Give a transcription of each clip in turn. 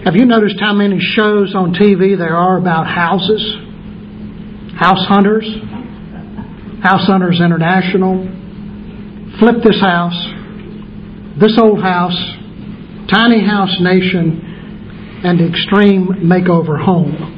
Have you noticed how many shows on TV there are about houses? House Hunters, House Hunters International, Flip This House, This Old House, Tiny House Nation, and Extreme Makeover Home.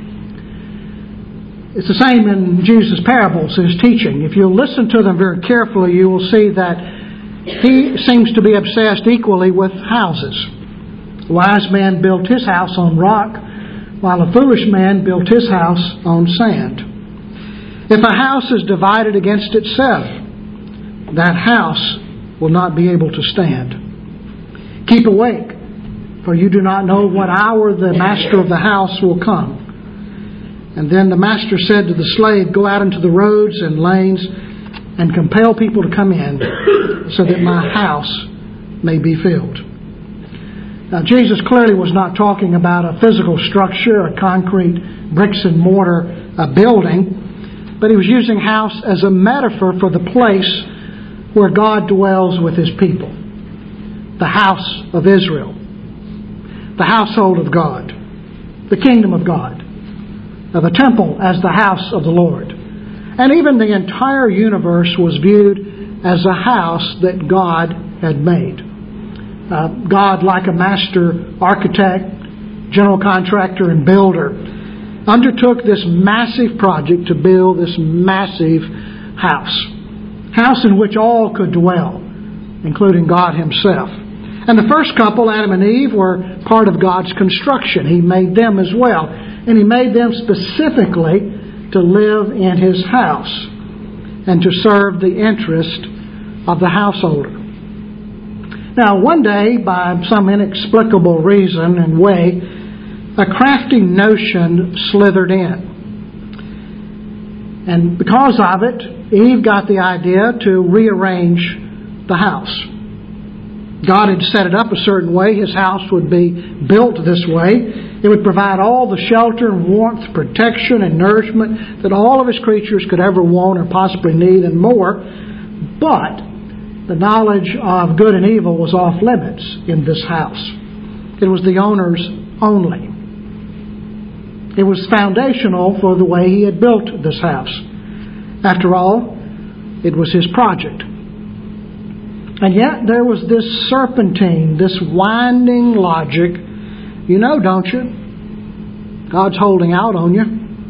It's the same in Jesus' parables, his teaching. If you listen to them very carefully, you will see that he seems to be obsessed equally with houses. The wise man built his house on rock, while a foolish man built his house on sand. If a house is divided against itself, that house will not be able to stand. Keep awake, for you do not know what hour the master of the house will come. And then the master said to the slave, go out into the roads and lanes and compel people to come in so that my house may be filled. Now, Jesus clearly was not talking about a physical structure, a concrete bricks and mortar building, but he was using house as a metaphor for the place where God dwells with his people. The house of Israel, the household of God, the kingdom of God. The temple as the house of the Lord. And even the entire universe was viewed as a house that God had made. God, like a master architect, general contractor, and builder, undertook this massive project to build this massive house. House in which all could dwell, including God himself. And the first couple, Adam and Eve, were part of God's construction. He made them as well. And he made them specifically to live in his house and to serve the interest of the householder. Now, one day, by some inexplicable reason and way, a crafty notion slithered in. And because of it, Eve got the idea to rearrange the house. God had set it up a certain way. His house would be built this way. It would provide all the shelter and warmth, protection and nourishment that all of his creatures could ever want or possibly need and more. But the knowledge of good and evil was off limits in this house. It was the owner's only. It was foundational for the way he had built this house. After all, it was his project. And yet there was this serpentine, this winding logic. You know, don't you? God's holding out on you.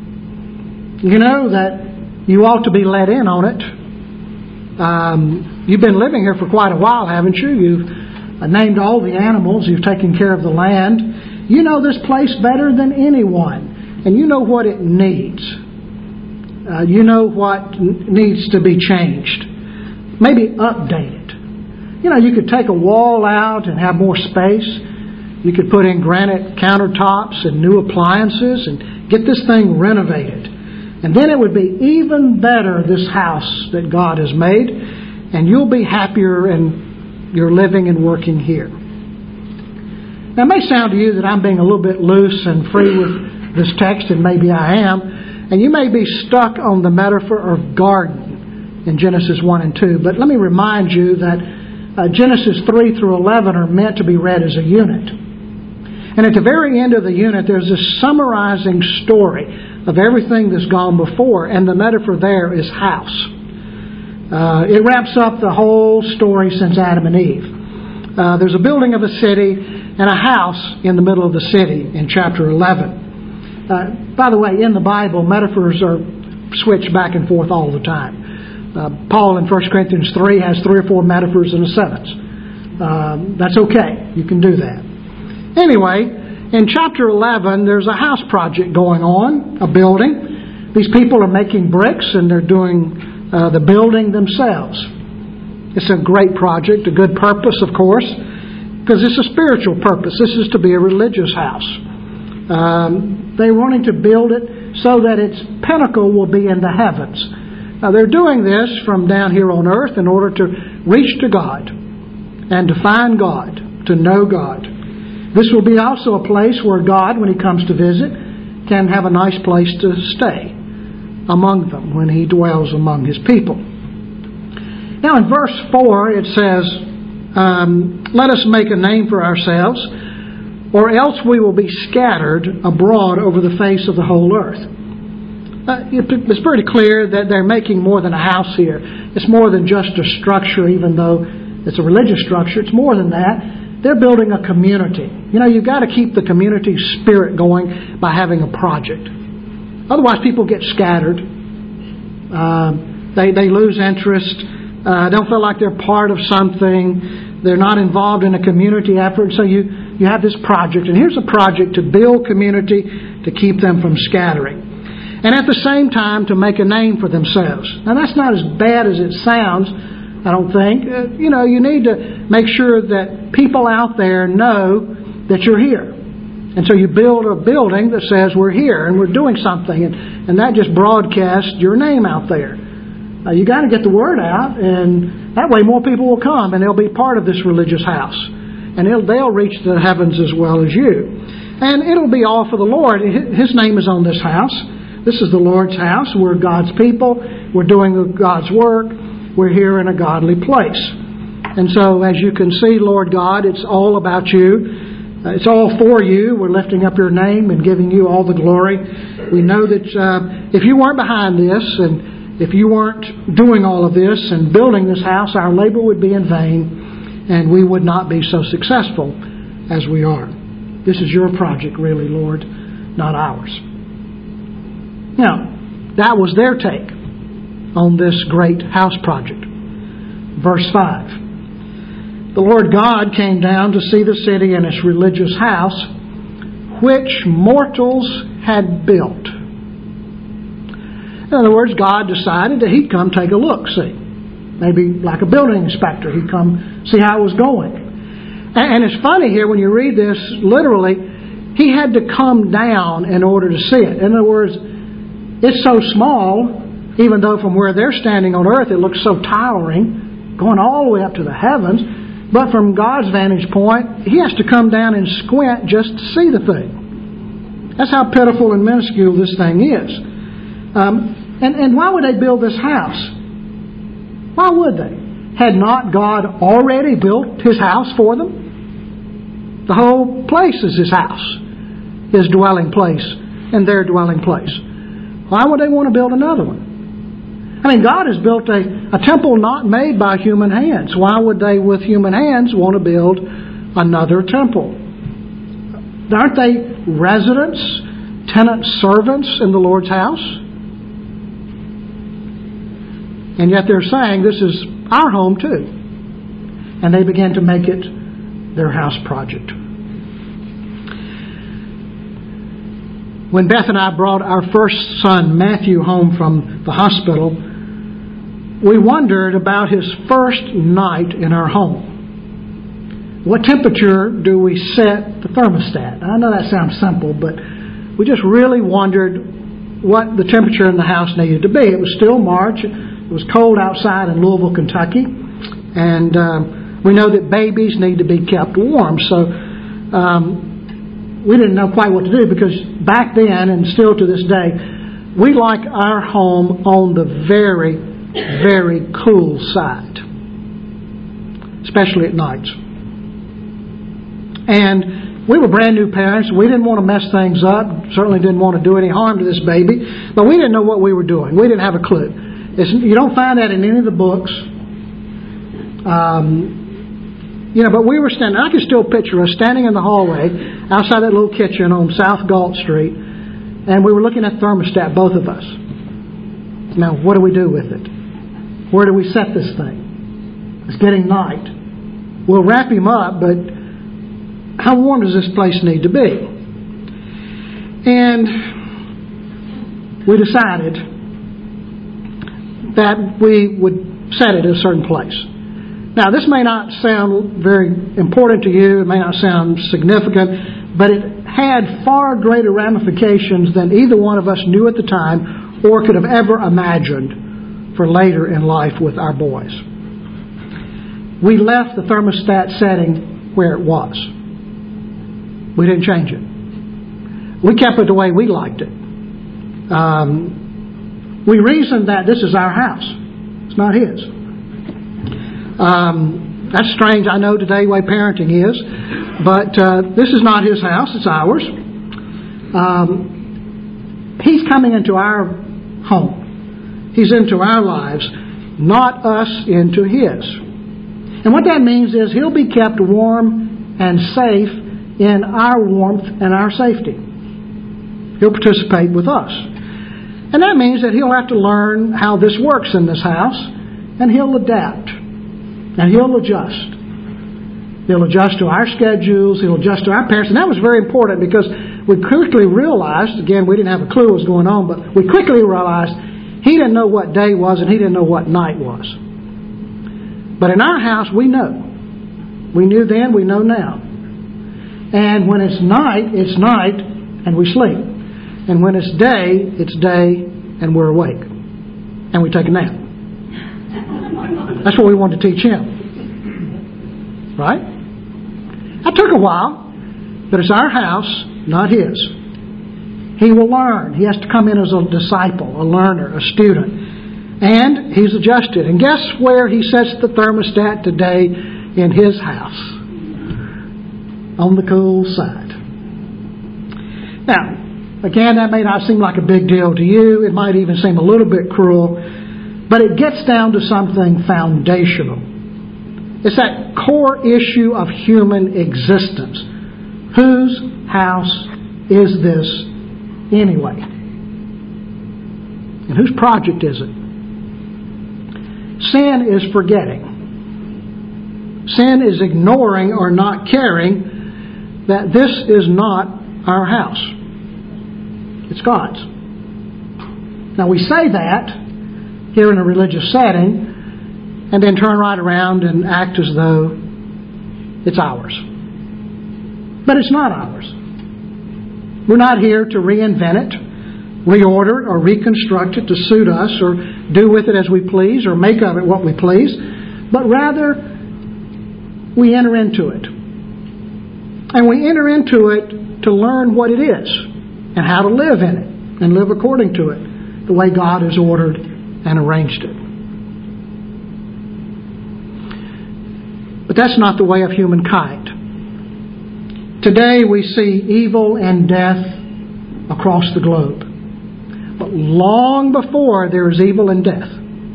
You know that you ought to be let in on it. You've been living here for quite a while, haven't you? You've named all the animals. You've taken care of the land. You know this place better than anyone. And you know what it needs. You know what needs to be changed. Maybe updated. You know, you could take a wall out and have more space. You could put in granite countertops and new appliances and get this thing renovated. And then it would be even better, this house that God has made, and you'll be happier in your living and working here. Now, it may sound to you that I'm being a little bit loose and free with this text, and maybe I am, and you may be stuck on the metaphor of garden in Genesis 1 and 2. But let me remind you that Genesis 3 through 11 are meant to be read as a unit. And at the very end of the unit, there's this summarizing story of everything that's gone before, and the metaphor there is house. It wraps up the whole story since Adam and Eve. There's a building of a city and a house in the middle of the city in chapter 11. By the way, in the Bible, metaphors are switched back and forth all the time. Paul in 1 Corinthians 3 has 3 or 4 metaphors in a sentence. That's okay. You can do that. Anyway, in chapter 11, there's a house project going on, a building. These people are making bricks and they're doing the building themselves. It's a great project, a good purpose, of course, because it's a spiritual purpose. This is to be a religious house. They're wanting to build it so that its pinnacle will be in the heavens. Now, they're doing this from down here on earth in order to reach to God and to find God, to know God. This will be also a place where God, when He comes to visit, can have a nice place to stay among them when He dwells among His people. Now in verse 4 it says, let us make a name for ourselves, or else we will be scattered abroad over the face of the whole earth. It's pretty clear that they're making more than a house here. It's more than just a structure, even though it's a religious structure. It's more than that. They're building a community. You've got to keep the community spirit going by having a project. Otherwise, people get scattered. They lose interest. Don't feel like they're part of something. They're not involved in a community effort. So you have this project. And here's a project to build community to keep them from scattering. And at the same time, to make a name for themselves. Now, that's not as bad as it sounds, I don't think. You need to make sure that people out there know that you're here. And so you build a building that says we're here and we're doing something. And that just broadcasts your name out there. You got to get the word out, and that way more people will come and they'll be part of this religious house. And they'll reach the heavens as well as you. And it'll be all for the Lord. His name is on this house. This is the Lord's house. We're God's people. We're doing God's work. We're here in a godly place. And so, as you can see, Lord God, it's all about you. It's all for you. We're lifting up your name and giving you all the glory. We know that if you weren't behind this, and if you weren't doing all of this and building this house, our labor would be in vain, and we would not be so successful as we are. This is your project, really, Lord, not ours. Now, that was their take on this great house project. Verse 5. The Lord God came down to see the city and its religious house, which mortals had built. In other words, God decided that He'd come take a look, see. Maybe like a building inspector, He'd come see how it was going. And it's funny here when you read this, literally, He had to come down in order to see it. In other words, it's so small, even though from where they're standing on earth it looks so towering, going all the way up to the heavens. But from God's vantage point, He has to come down and squint just to see the thing. That's how pitiful and minuscule this thing is. And why would they build this house? Why would they? Had not God already built His house for them? The whole place is His house, His dwelling place, and their dwelling place. Why would they want to build another one? I mean, God has built a temple not made by human hands. Why would they, with human hands, want to build another temple? Aren't they residents, tenant servants in the Lord's house? And yet they're saying, this is our home too. And they began to make it their house project. When Beth and I brought our first son, Matthew, home from the hospital, we wondered about his first night in our home. What temperature do we set the thermostat? I know that sounds simple, but we just really wondered what the temperature in the house needed to be. It was still March. It was cold outside in Louisville, Kentucky. And we know that babies need to be kept warm. So we didn't know quite what to do, because back then, and still to this day, we like our home on the very, very cool side, especially at nights. And we were brand new parents. We didn't want to mess things up. Certainly didn't want to do any harm to this baby. But we didn't know what we were doing. We didn't have a clue. You don't find that in any of the books. But we were standing, I can still picture us standing in the hallway outside that little kitchen on South Galt Street, and we were looking at the thermostat, both of us. Now, what do we do with it? Where do we set this thing? It's getting night. We'll wrap him up, but how warm does this place need to be? And we decided that we would set it at a certain place. Now, this may not sound very important to you. It may not sound significant, but it had far greater ramifications than either one of us knew at the time or could have ever imagined for later in life with our boys. We left the thermostat setting where it was. We didn't change it. We kept it the way we liked it. We reasoned that this is our house. It's not his. That's strange, I know, today, the way parenting is. But this is not his house, it's ours. He's coming into our home. He's into our lives, not us into his. And what that means is he'll be kept warm and safe in our warmth and our safety. He'll participate with us. And that means that he'll have to learn how this works in this house, and he'll adapt, and he'll adjust. He'll adjust to our schedules, he'll adjust to our parents. And that was very important because we quickly realized, again, we didn't have a clue what was going on, but we quickly realized he didn't know what day was and he didn't know what night was. But in our house, we know. We knew then, we know now. And when it's night, and we sleep. And when it's day, and we're awake. And we take a nap. That's what we want to teach him. Right? That took a while, but it's our house, not his. He will learn. He has to come in as a disciple, a learner, a student. And he's adjusted. And guess where he sets the thermostat today in his house? On the cool side. Now, again, that may not seem like a big deal to you. It might even seem a little bit cruel. But it gets down to something foundational. It's that core issue of human existence. Whose house is this anyway? And whose project is it? Sin is forgetting. Sin is ignoring or not caring that this is not our house. It's God's. Now we say that here in a religious setting and then turn right around and act as though it's ours. But it's not ours. We're not here to reinvent it, reorder it, or reconstruct it to suit us, or do with it as we please, or make of it what we please. But rather, we enter into it. And we enter into it to learn what it is, and how to live in it, and live according to it, the way God has ordered and arranged it. But that's not the way of humankind. Today we see evil and death across the globe. But long before there is evil and death,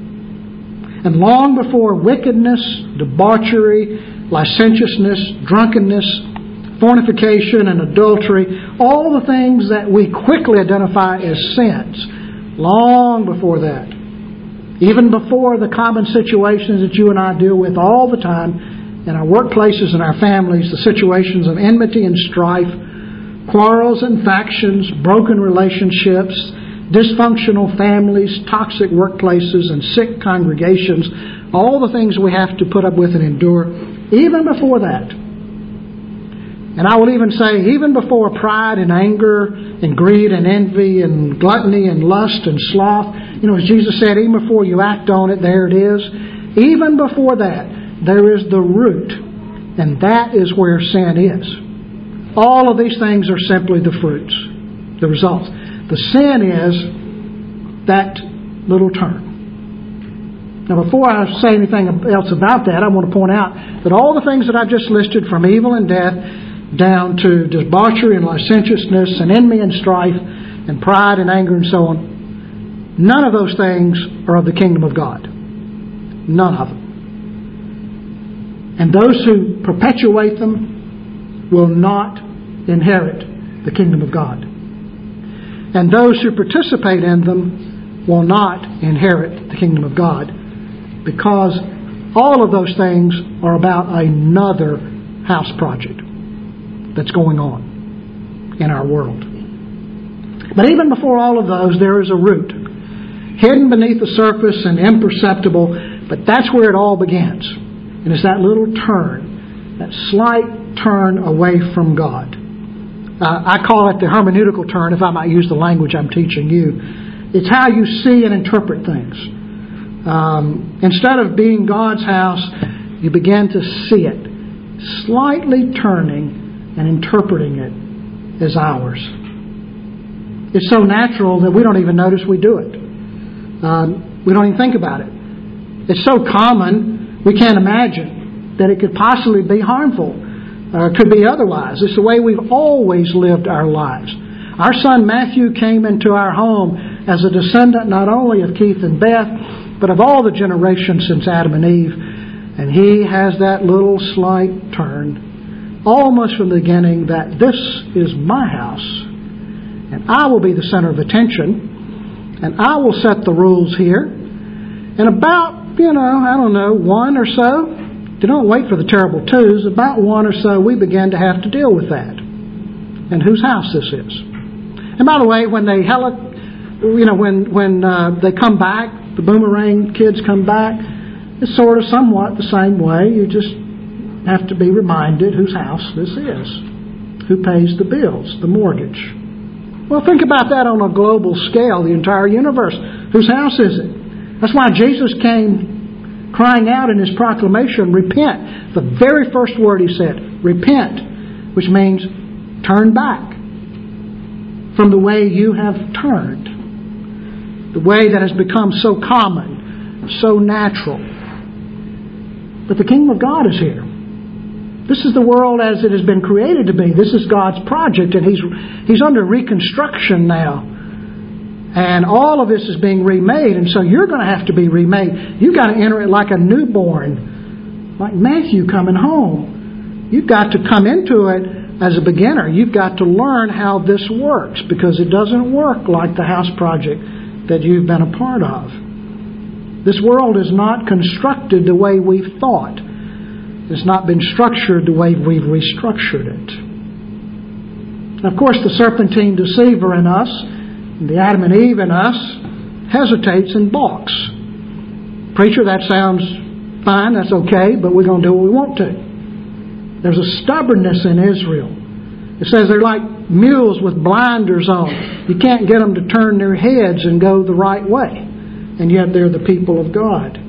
and long before wickedness, debauchery, licentiousness, drunkenness, fornication, and adultery, all the things that we quickly identify as sins, long before that, even before the common situations that you and I deal with all the time, in our workplaces and our families, the situations of enmity and strife, quarrels and factions, broken relationships, dysfunctional families, toxic workplaces, and sick congregations, all the things we have to put up with and endure, even before that. And I will even say, even before pride and anger and greed and envy and gluttony and lust and sloth, as Jesus said, even before you act on it, there it is. Even before that, there is the root, and that is where sin is. All of these things are simply the fruits, the results. The sin is that little turn. Now, before I say anything else about that, I want to point out that all the things that I've just listed, from evil and death down to debauchery and licentiousness and envy and strife and pride and anger and so on, none of those things are of the kingdom of God. None of them. And those who perpetuate them will not inherit the kingdom of God. And those who participate in them will not inherit the kingdom of God, because all of those things are about another house project that's going on in our world. But even before all of those, there is a root, hidden beneath the surface and imperceptible, but that's where it all begins. And it's that little turn, that slight turn away from God. I call it the hermeneutical turn, if I might use the language I'm teaching you. It's how you see and interpret things. Instead of being God's house, you begin to see it, slightly turning and interpreting it as ours. It's so natural that we don't even notice we do it. We don't even think about it. It's so common, we can't imagine that it could possibly be harmful Or it could be otherwise. It's the way we've always lived our lives. Our son Matthew came into our home as a descendant not only of Keith and Beth, but of all the generations since Adam and Eve. And he has that little slight turn, almost from the beginning, that this is my house. And I will be the center of attention. And I will set the rules here. And about, one or so, don't wait for the terrible twos, about one or so we began to have to deal with that. And whose house this is. And by the way, when they come back, the boomerang kids come back, it's sort of somewhat the same way. You just have to be reminded whose house this is. Who pays the bills, the mortgage. Well, think about that on a global scale, the entire universe. Whose house is it? That's why Jesus came crying out in His proclamation, repent. The very first word He said, repent, which means turn back from the way you have turned. The way that has become so common, so natural. But the kingdom of God is here. This is the world as it has been created to be. This is God's project, and He's under reconstruction now. And all of this is being remade, and so you're going to have to be remade. You've got to enter it like a newborn, like Matthew coming home. You've got to come into it as a beginner. You've got to learn how this works, because it doesn't work like the house project that you've been a part of. This world is not constructed the way we've thought. It's not been structured the way we've restructured it. Of course, the serpentine deceiver in us, the Adam and Eve in us, hesitates and balks. Preacher, that sounds fine, that's okay, but we're going to do what we want to. There's a stubbornness in Israel. It says they're like mules with blinders on. You can't get them to turn their heads and go the right way. And yet they're the people of God.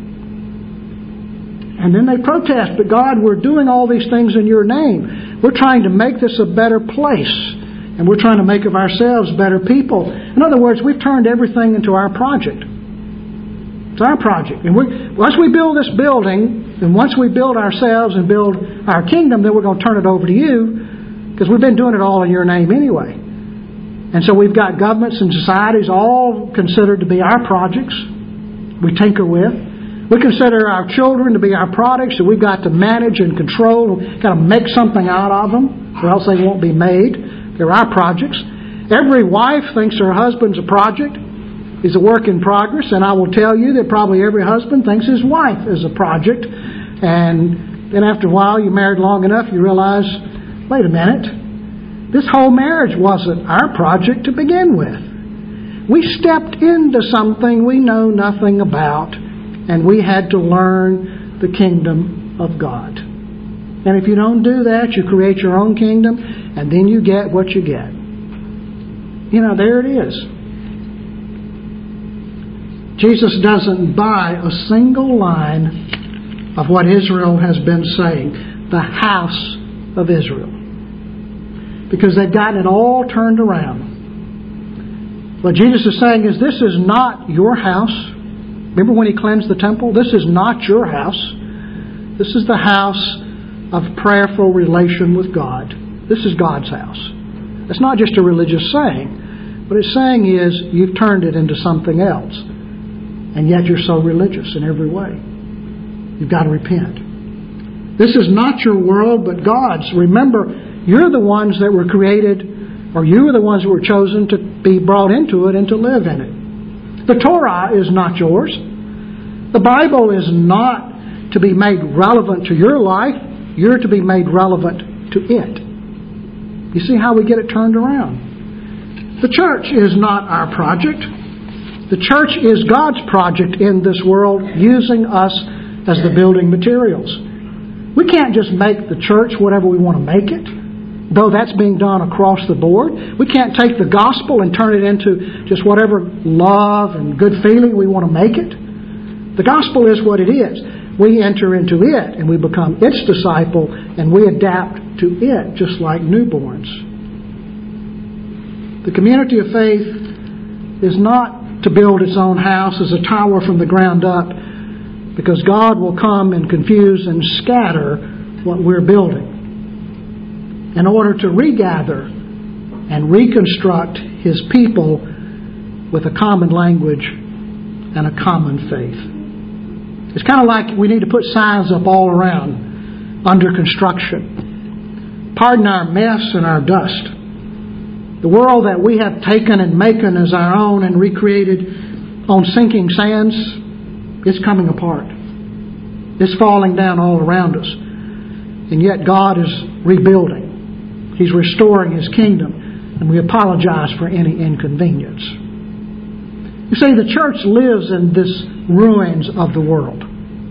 And then they protest, but God, we're doing all these things in your name. We're trying to make this a better place. And we're trying to make of ourselves better people. In other words, we've turned everything into our project. It's our project. And once we build this building, and once we build ourselves and build our kingdom, then we're going to turn it over to you, because we've been doing it all in your name anyway. And so we've got governments and societies all considered to be our projects we tinker with. We consider our children to be our products that we've got to manage and control. We've got to make something out of them, or else they won't be made. They're our projects. Every wife thinks her husband's a project. He's a work in progress. And I will tell you that probably every husband thinks his wife is a project. And then after a while, you married long enough, you realize, wait a minute, this whole marriage wasn't our project to begin with. We stepped into something we know nothing about, and we had to learn the kingdom of God. And if you don't do that, you create your own kingdom, and then you get what you get. There it is. Jesus doesn't buy a single line of what Israel has been saying, the house of Israel, because they've gotten it all turned around. What Jesus is saying is, this is not your house. Remember when He cleansed the temple? This is not your house. This is the house of prayerful relation with God. This is God's house. It's not just a religious saying. What it's saying is, you've turned it into something else. And yet you're so religious in every way. You've got to repent. This is not your world, but God's. Remember, you're the ones that were created, or you were the ones that were chosen to be brought into it and to live in it. The Torah is not yours. The Bible is not to be made relevant to your life. You're to be made relevant to it. You see how we get it turned around? The church is not our project. The church is God's project in this world, using us as the building materials. We can't just make the church whatever we want to make it, though that's being done across the board. We can't take the gospel and turn it into just whatever love and good feeling we want to make it. The gospel is what it is. We enter into it and we become its disciple, and we adapt to it just like newborns. The community of faith is not to build its own house as a tower from the ground up, because God will come and confuse and scatter what we're building. in order to regather and reconstruct His people with a common language and a common faith. It's kind of like we need to put signs up all around under construction. Pardon our mess and our dust. The world that we have taken and making as our own and recreated on sinking sands is coming apart. It's falling down all around us. And yet God is rebuilding. He's restoring His kingdom. And we apologize for any inconvenience. You see, the church lives in this ruins of the world.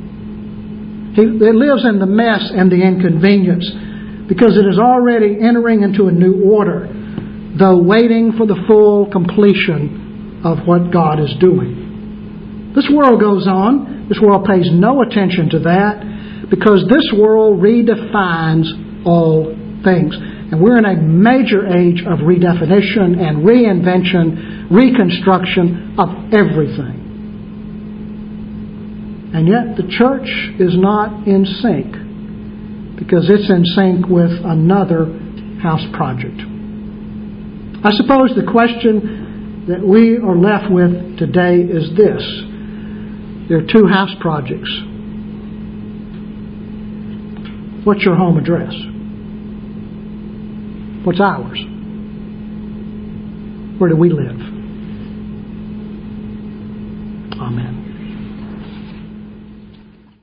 It lives in the mess and the inconvenience because it is already entering into a new order, though waiting for the full completion of what God is doing. This world goes on. This world pays no attention to that because this world redefines all things. And we're in a major age of redefinition and reinvention, reconstruction of everything. And yet the church is not in sync because it's in sync with another house project. I suppose the question that we are left with today is this. There are two house projects. What's your home address? What's ours? Where do we live?